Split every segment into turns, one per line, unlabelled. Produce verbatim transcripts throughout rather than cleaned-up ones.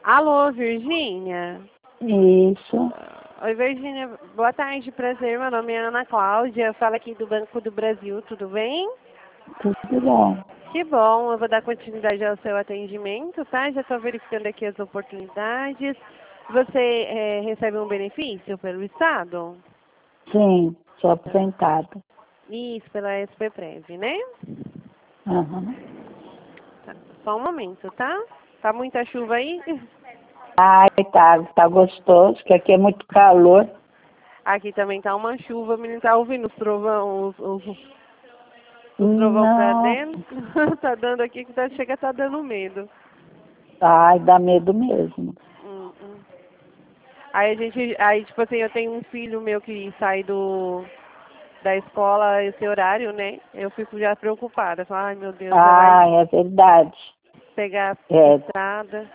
Alô, Virgínia?
Isso.
Oi, Virgínia. Boa tarde, prazer. Meu nome é Ana Cláudia. Eu falo aqui do Banco do Brasil, tudo bem?
Tudo bom.
Que bom, eu vou dar continuidade ao seu atendimento, tá? Já estou verificando aqui as oportunidades. Você é, recebe um benefício pelo Estado?
Sim, sou aposentada.
Isso, pela S P Prev, né?
Uhum.
Tá. Só um momento, tá? Tá muita chuva aí?
Ai, tá, tá gostoso, que aqui é muito calor.
Aqui também tá uma chuva, o menino tá ouvindo os trovão, os, os, os trovão pra dentro.
Não.
Tá dando aqui que tá, chega a tá dando medo.
Ai, dá medo mesmo.
Hum, hum. Aí a gente, aí tipo assim, eu tenho um filho meu que sai do da escola esse horário, né? Eu fico já preocupada. Falo, ai meu Deus, já vai
Ai, é verdade.
pegar a
É,
estrada.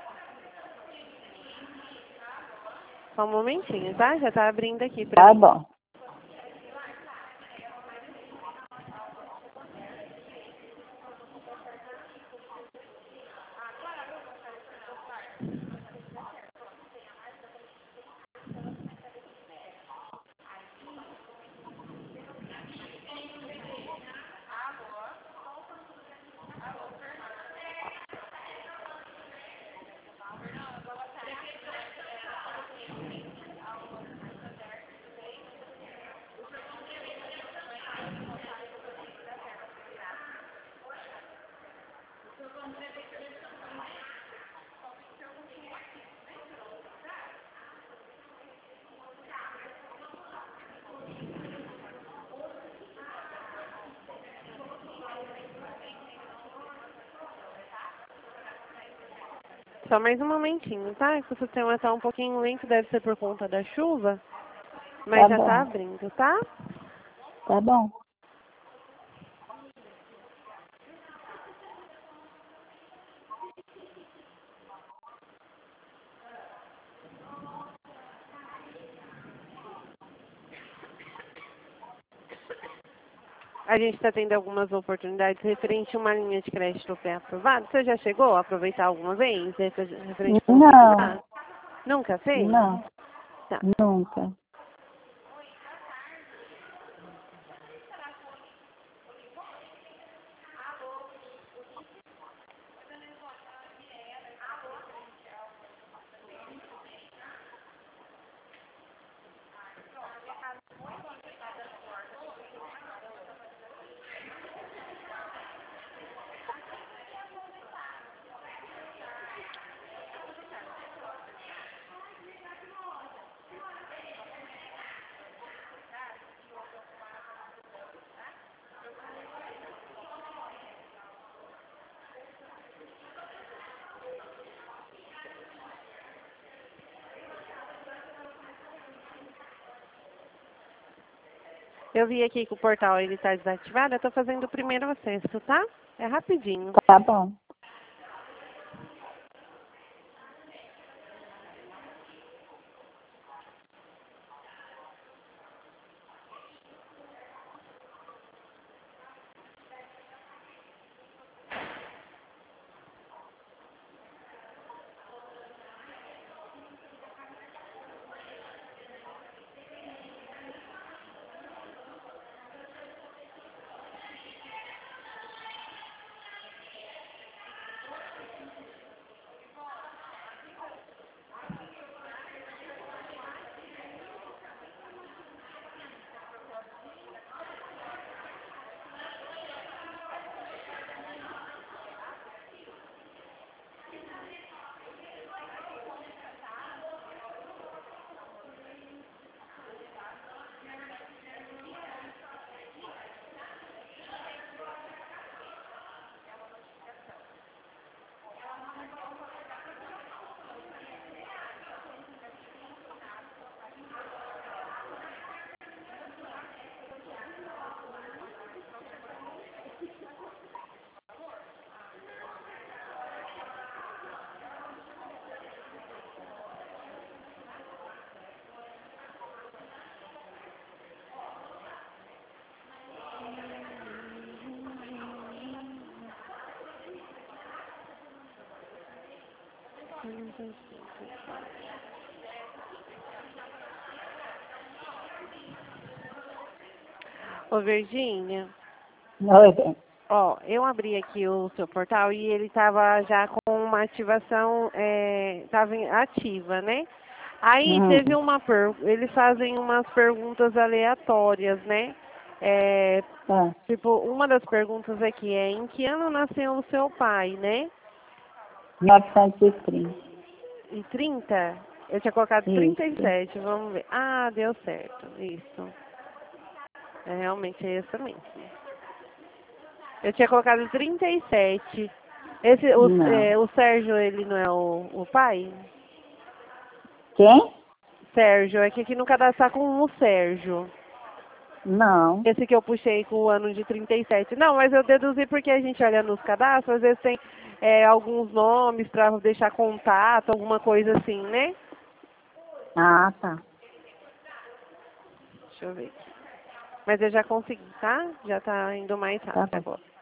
Só um momentinho, tá? Já tá abrindo aqui pra
tá
mim.
bom.
Só mais um momentinho, tá? Que o sistema tá um pouquinho lento, deve ser por conta da chuva. Mas
Tá
já tá
bom.
abrindo, tá?
Tá bom.
A gente está tendo algumas oportunidades referente a uma linha de crédito pré-aprovada. Você já chegou a aproveitar alguma vez refer- referente a fundos
Não,
imobiliários? Nunca fez?
não,
Tá.
nunca.
Eu vi aqui que o portal ele está desativado. Eu estou fazendo o primeiro acesso, tá? É rapidinho.
Tá bom.
Ô, Virgínia.
Oi.
Ó, eu abri aqui o seu portal e ele estava já com uma ativação, estava ativa, né? Aí
Hum.
teve uma per... eles fazem umas perguntas aleatórias, né? É,
Ah,
tipo, uma das perguntas aqui é em que ano nasceu o seu pai, né?
novecentos e trinta.
Em trinta? Eu tinha colocado trinta e
Isso.
sete, vamos ver. Ah, deu certo, isso. É realmente é isso mesmo. Eu tinha colocado trinta e sete. Esse, o,
Não.
é, o Sérgio, ele não é o, o pai?
Quem?
Sérgio, é que aqui no cadastro tá com o Sérgio.
Não.
Esse que eu puxei com o ano de trinta e sete. Não, mas eu deduzi porque a gente olha nos cadastros, às vezes tem é, alguns nomes para deixar contato, alguma coisa assim, né?
Ah, tá.
Deixa eu ver aqui. Mas eu já consegui, tá? Já tá indo mais
Tá
rápido
bom.
agora.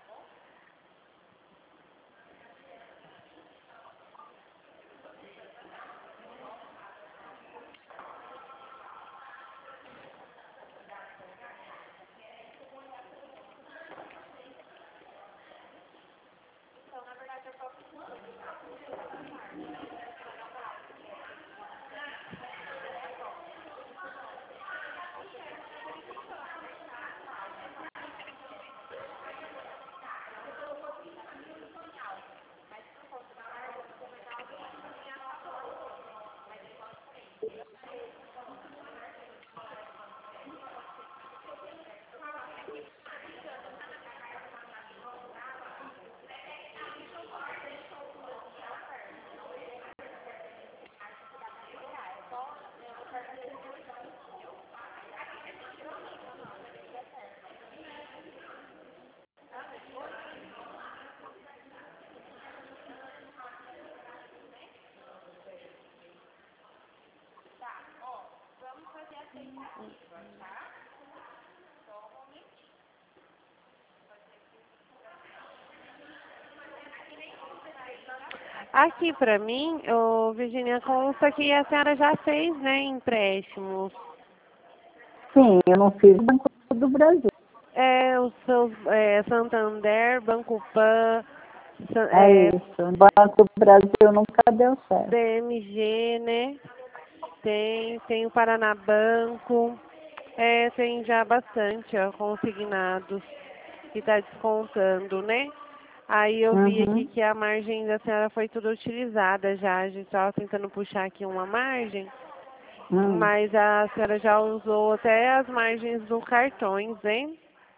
Aqui pra mim, ô, Virginia, consta que a senhora já fez, né, empréstimos.
Sim, eu não fiz o Banco do Brasil.
É, os seus é, Santander, Banco Pan, Sa-
É
é,
isso. O Banco do Brasil nunca deu certo.
B M G, né? Tem, tem o Paraná Banco. É, tem já bastante, ó, consignados que tá descontando, né? Aí eu vi aqui
Uhum.
que a margem da senhora foi tudo utilizada já. A gente estava tentando puxar aqui uma margem,
Hum.
mas a senhora já usou até as margens dos cartões, hein?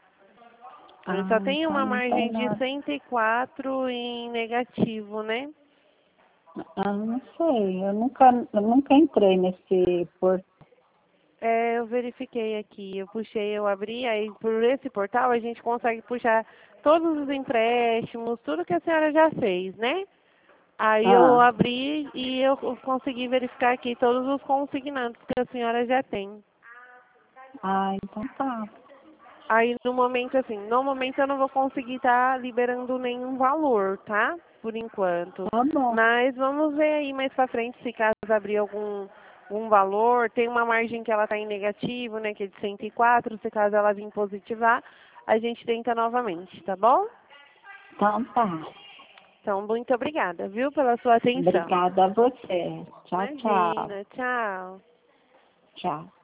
Eu só
Ah,
tem
então
uma
não tem
margem de
nada.
cento e quatro em negativo, né?
Ah, não sei. Eu nunca, eu nunca entrei nesse portal.
É, eu verifiquei aqui, eu puxei, eu abri, aí por esse portal a gente consegue puxar todos os empréstimos, tudo que a senhora já fez, né? Aí eu
Ah,
abri e eu consegui verificar aqui todos os consignados que a senhora já tem.
ah, então tá.
Aí no momento, assim, no momento eu não vou conseguir estar liberando nenhum valor, tá? Por enquanto.
Tá bom.
Mas vamos ver aí mais pra frente se caso abrir algum um valor. Tem uma margem que ela tá em negativo, né? Que é de cento e quatro. Se caso ela vir positivar, a gente tenta novamente, tá bom?
Então tá.
Então, muito obrigada, viu, pela sua atenção.
Obrigada a você. Tchau, tchau.
Imagina, tchau.
Tchau.